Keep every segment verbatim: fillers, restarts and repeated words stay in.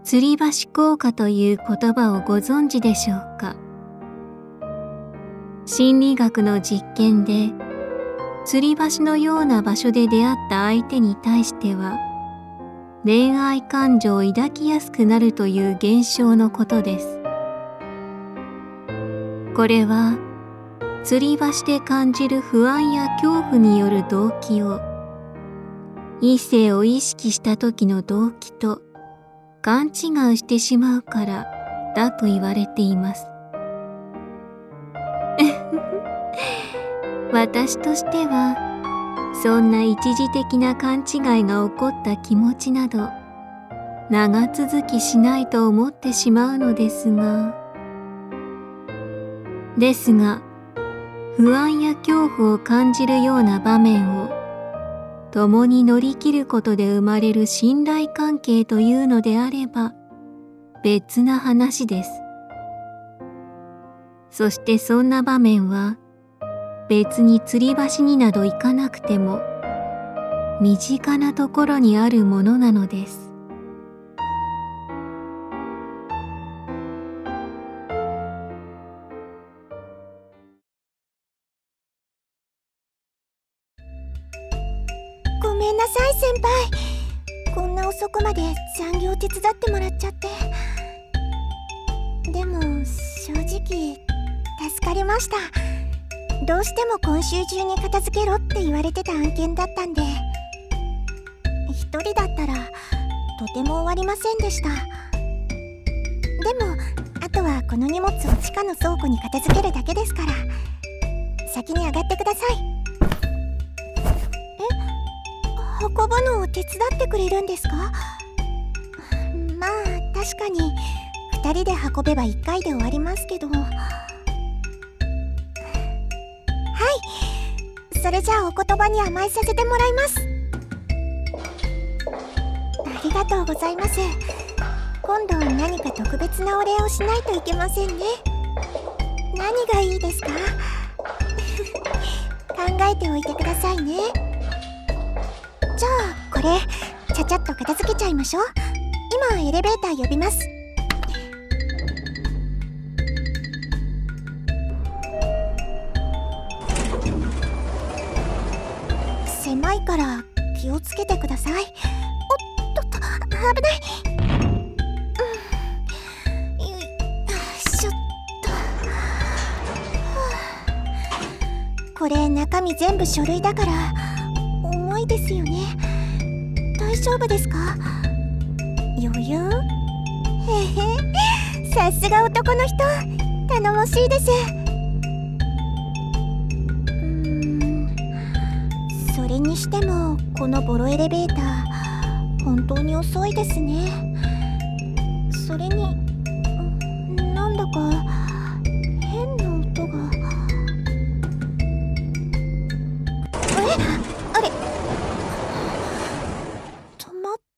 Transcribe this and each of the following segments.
吊り橋効果という言葉をご存知でしょうか。心理学の実験で、吊り橋のような場所で出会った相手に対しては、恋愛感情を抱きやすくなるという現象のことです。これは、吊り橋で感じる不安や恐怖による動機を、異性を意識した時の動機と勘違いしてしまうからだと言われています。私としては、そんな一時的な勘違いが起こった気持ちなど、長続きしないと思ってしまうのですが、ですが、不安や恐怖を感じるような場面を、共に乗り切ることで生まれる信頼関係というのであれば、別な話です。そしてそんな場面は、別に吊り橋になど行かなくても、身近なところにあるものなのです。 ごめんなさい先輩。こんな遅くまで残業手伝ってもらっちゃって。でも正直助かりました。どうしても今週中に片付けろって言われてた案件だったんで、一人だったらとても終わりませんでした。でもあとはこの荷物を地下の倉庫に片付けるだけですから、先に上がってください。え、運ぶのを手伝ってくれるんですか？まあ確かにふたりで運べばいっかいで終わりますけど。それじゃあお言葉に甘えさせてもらいます。ありがとうございます。今度何か特別なお礼をしないといけませんね。何がいいですか？考えておいてくださいね。じゃあこれちゃちゃっと片付けちゃいましょう。今エレベーター呼びます。狭いから気をつけてください。おっとっと、危ない。うん、よいしょっと。これ中身全部書類だから重いですよね。大丈夫ですか？余裕？へへ、さすが男の人、頼もしいです。それにしてもこのボロエレベーター本当に遅いですね。それになんだか変な音が。え、あれ、止まった。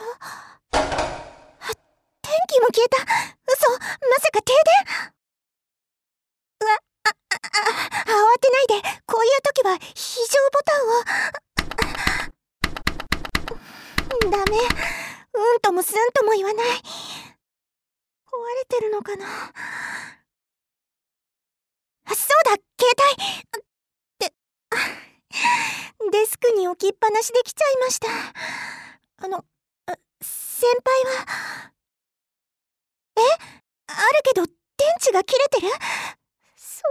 あ、電気も消えた。嘘、まさか停電？うわ、あ、あ、あ、慌てないで。こういう時は非常ボタンを。ダメ。うんともすんとも言わない。壊れてるのかな。あ、そうだ、携帯ってデスクに置きっぱなしで来ちゃいました。あの先輩は。え、あるけど電池が切れてる？そ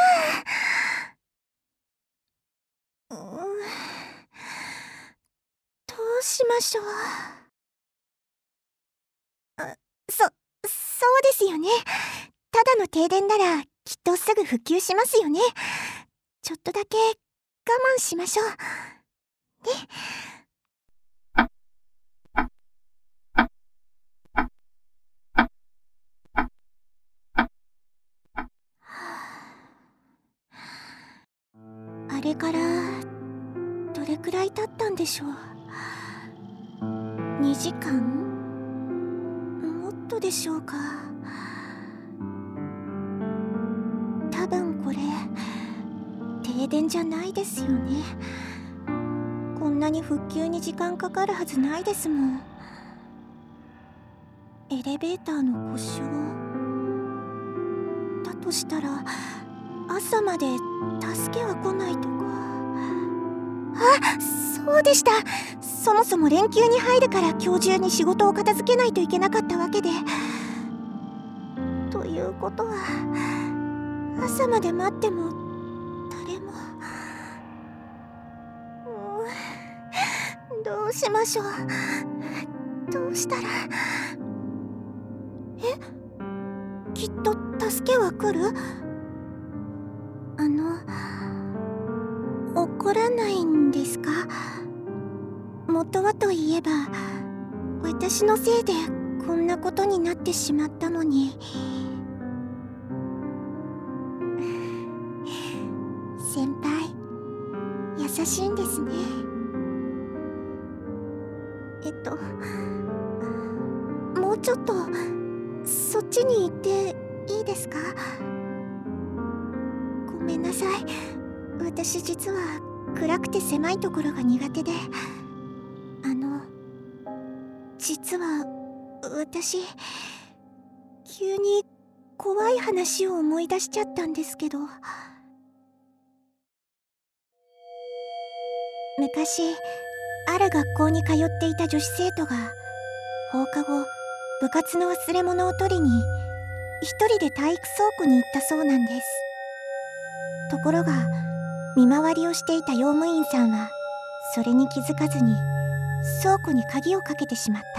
んな。うーん、どうしましょう。あ、そ、そうですよね。ただの停電ならきっとすぐ復旧しますよね。ちょっとだけ我慢しましょう。ね。あれからどれくらい経ったんでしょう。にじかん？もっとでしょうか。多分これ停電じゃないですよね。こんなに復旧に時間かかるはずないですもん。 エレベーターの故障だとしたら、朝まで助けは来ないとか。あ、そうでした。そもそも連休に入るから今日中に仕事を片付けないといけなかったわけで。ということは、朝まで待っても誰も。うーん、どうしましょう。どうしたら。え、きっと助けは来る？あの、怒らないんですか？元はといえば、私のせいでこんなことになってしまったのに。先輩、優しいんですね。えっともうちょっとそっちに行っていいですか？ごめんなさい。私実は暗くて狭いところが苦手で。あの、実は私急に怖い話を思い出しちゃったんですけど。昔、ある学校に通っていた女子生徒が放課後、部活の忘れ物を取りに一人で体育倉庫に行ったそうなんです。ところが、見回りをしていた用務員さんはそれに気づかずに倉庫に鍵をかけてしまった。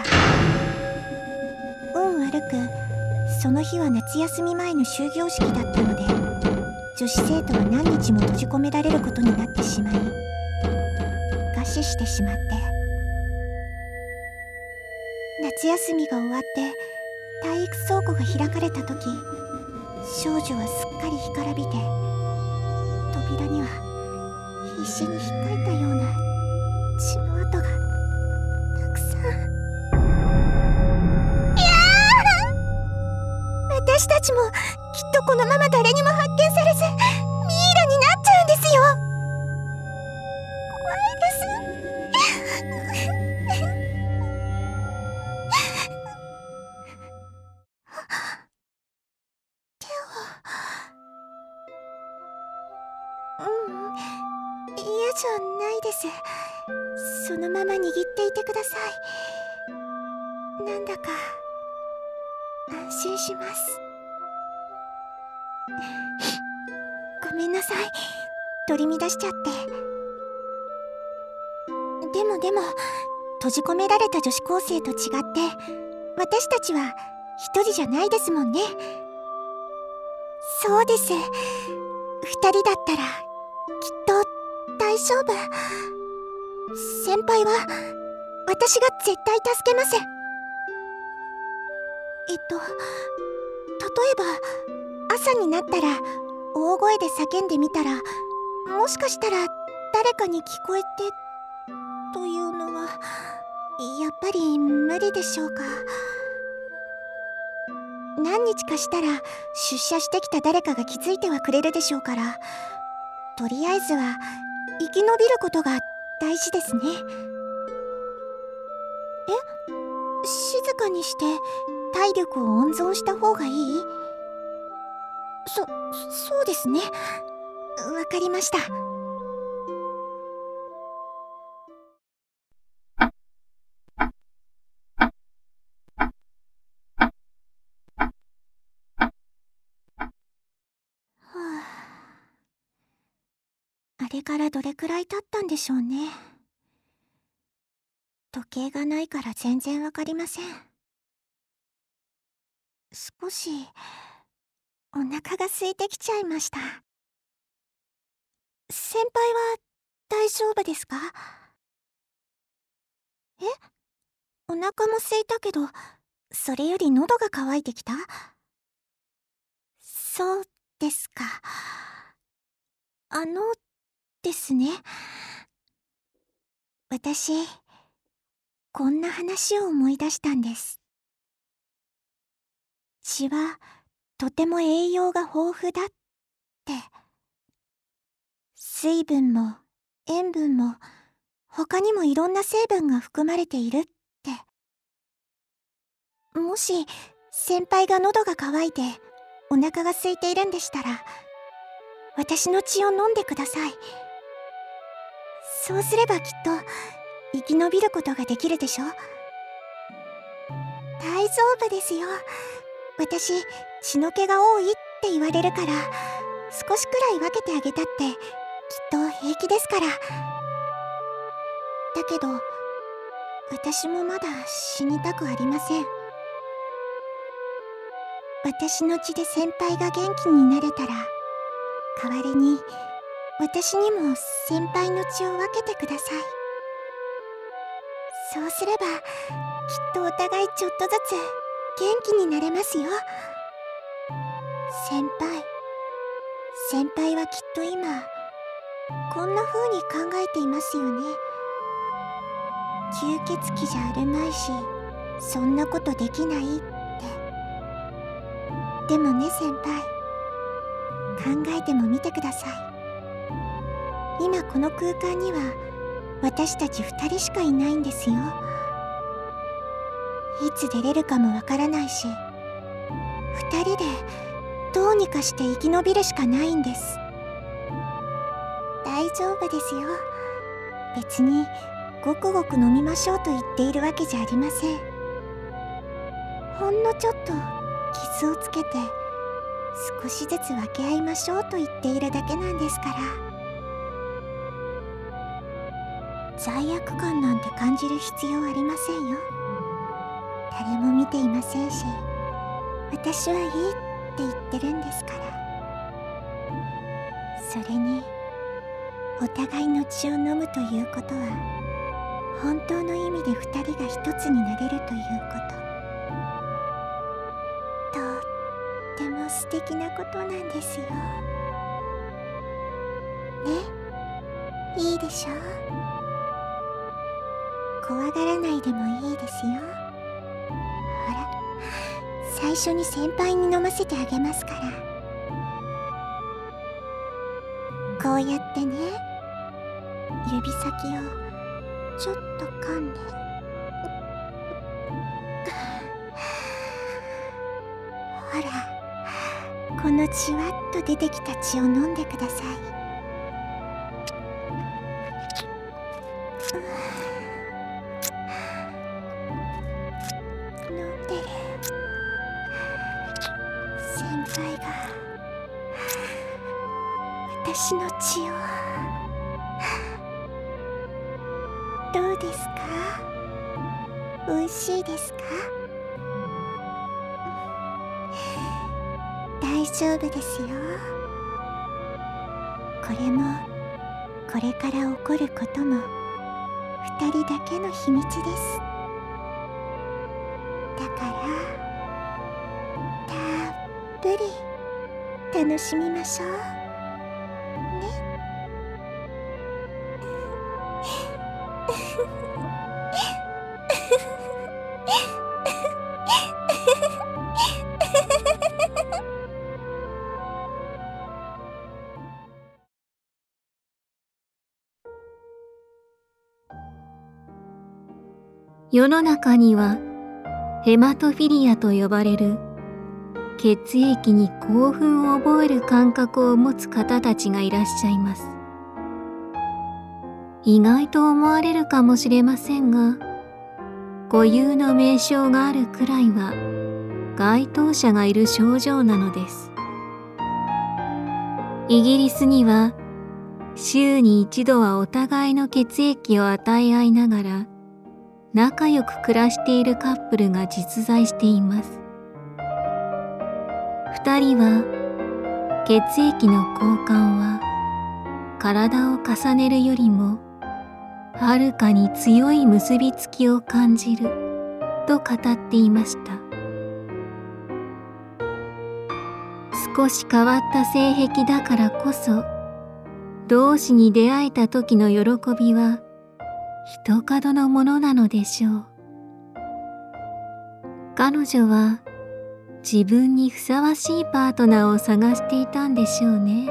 運悪く、その日は夏休み前の終業式だったので、女子生徒は何日も閉じ込められることになってしまい、餓死してしまって。夏休みが終わって体育倉庫が開かれた時、少女はすっかり干からびて、扉には必死に引っかいたような血の跡がたくさん。いやー、私たちもきっとこのまま誰にも発見されずミイラになっちゃうんですよ。怖いです。ううん、嫌じゃないです。そのまま握っていてください。なんだか安心します。ごめんなさい、取り乱しちゃって。でもでも、閉じ込められた女子高生と違って、私たちは一人じゃないですもんね。そうです。二人だったらきっと大丈夫。先輩は私が絶対助けます。えっと例えば朝になったら大声で叫んでみたら、もしかしたら誰かに聞こえてというのはやっぱり無理でしょうか。何日かしたら出社してきた誰かが気づいてはくれるでしょうから、とりあえずは生き延びることが大事ですね。え？静かにして体力を温存した方がいい？そ、そうですね。わかりました。あれからどれくらい経ったんでしょうね。時計がないから全然わかりません。少しお腹が空いてきちゃいました。先輩は大丈夫ですか？え？お腹も空いたけど、それより喉が渇いてきた？そうですか。あのですね、私こんな話を思い出したんです。血はとても栄養が豊富だって。水分も塩分も他にもいろんな成分が含まれているって。 もし先輩が喉が渇いてお腹が空いているんでしたら、私の血を飲んでください。そうすればきっと生き延びることができるでしょ。大丈夫ですよ。私血の気が多いって言われるから、少しくらい分けてあげたってきっと平気ですから。だけど私もまだ死にたくありません。私の血で先輩が元気になれたら、代わりに私にも先輩の血を分けてください。そうすればきっとお互いちょっとずつ元気になれますよ。先輩先輩はきっと今こんな風に考えていますよね。吸血鬼じゃあるまいし、そんなことできないって。でもね先輩、考えてもみてください。今この空間には私たち二人しかいないんですよ。いつ出れるかもわからないし、二人でどうにかして生き延びるしかないんです。大丈夫ですよ。別にごくごく飲みましょうと言っているわけじゃありません。ほんのちょっと傷をつけて少しずつ分け合いましょうと言っているだけなんですから。罪悪感なんて感じる必要ありませんよ。誰も見ていませんし、私はいいって言ってるんですから。それにお互いの血を飲むということは、本当の意味で二人が一つになれるということ。とっても素敵なことなんですよ。ね、いいでしょ。怖がらないでもいいですよ。ほら、最初に先輩に飲ませてあげますから。こうやってね、指先をちょっと噛んで、ほら、このじわっと出てきた血を飲んでください。飲んでる。先輩が私の血を。どうですか？美味しいですか？大丈夫ですよ。これもこれから起こることも二人だけの秘密です。だからたっぷり楽しみましょうね。 世の中にはヘマトフィリアと呼ばれる血液に興奮を覚える感覚を持つ方たちがいらっしゃいます。意外と思われるかもしれませんが、固有の名称があるくらいは該当者がいる症状なのです。イギリスには週に一度はお互いの血液を与え合いながら仲良く暮らしているカップルが実在しています。二人は血液の交換は体を重ねるよりもはるかに強い結びつきを感じると語っていました。少し変わった性癖だからこそ、同志に出会えた時の喜びは一角のものなのでしょう。彼女は自分にふさわしいパートナーを探していたんでしょうね。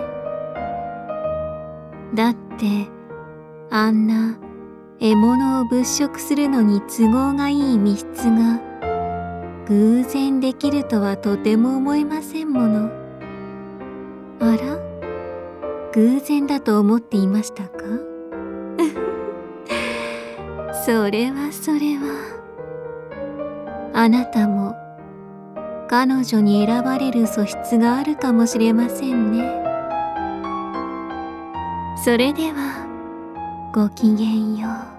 だってあんな獲物を物色するのに都合がいい密室が偶然できるとはとても思えませんもの。あら、偶然だと思っていましたか？それはそれは。あなたも彼女に選ばれる素質があるかもしれませんね。それではごきげんよう。